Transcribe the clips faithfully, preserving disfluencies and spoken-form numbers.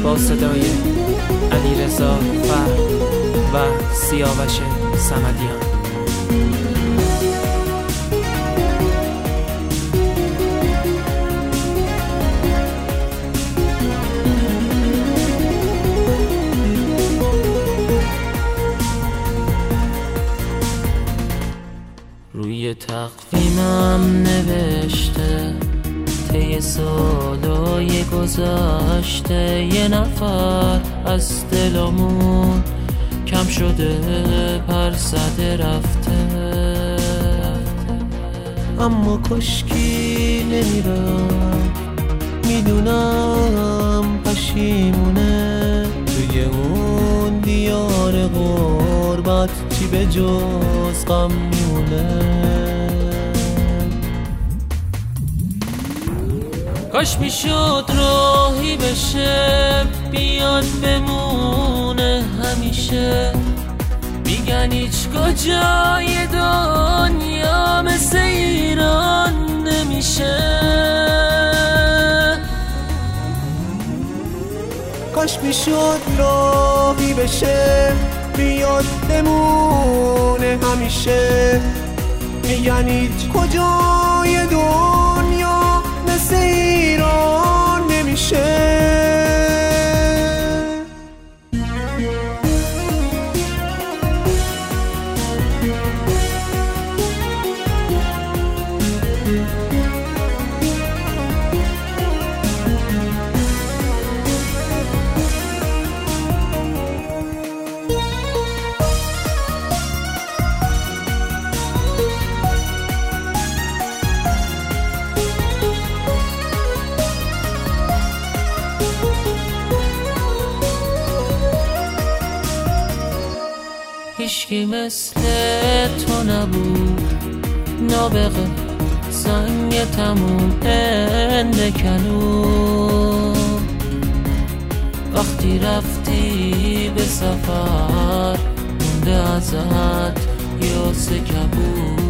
با صدای علیرضا فرد و سیاوش صمدیان. روی تقویمم نوشته طی سالای گذشته یه نفر از دلمون کم شده، پر زده رفته، اما کشکی نمیرم، میدونم پشیمونه توی اون دیار غربت چی به جز غم میمونه. کاش میشد راهی بشه بیاد بمونه همیشه، میگن هیچ کجای دنیا مثل ایران نمیشه. کاش میشد راهی بشه بیاد بمونه همیشه، میگن هیچ کجای دنیا مثل ایران نمیشه. هیچکی مثل تو نبود، نابغه زنگ تموم اندکنون. وقتی رفتی به سفر مونده ازت یاس کبود.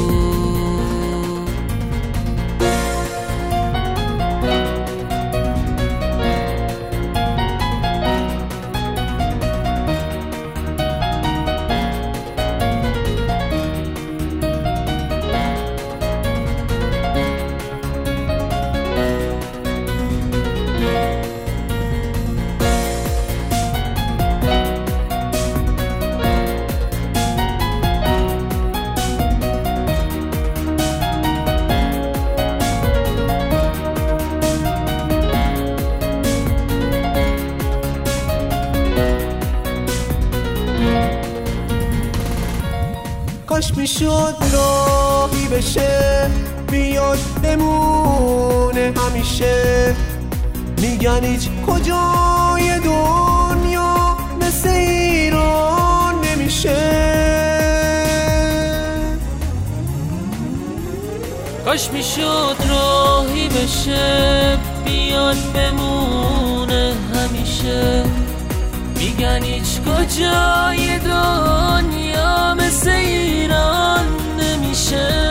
کاش میشد راهی بشه بیاد بمونه همیشه، میگن هیچ کجای دنیا مثل ایران نمیشه. کاش میشد راهی بشه بیاد بمونه همیشه، میگن هیچ کجای دنیا مثل ایران نمیشه.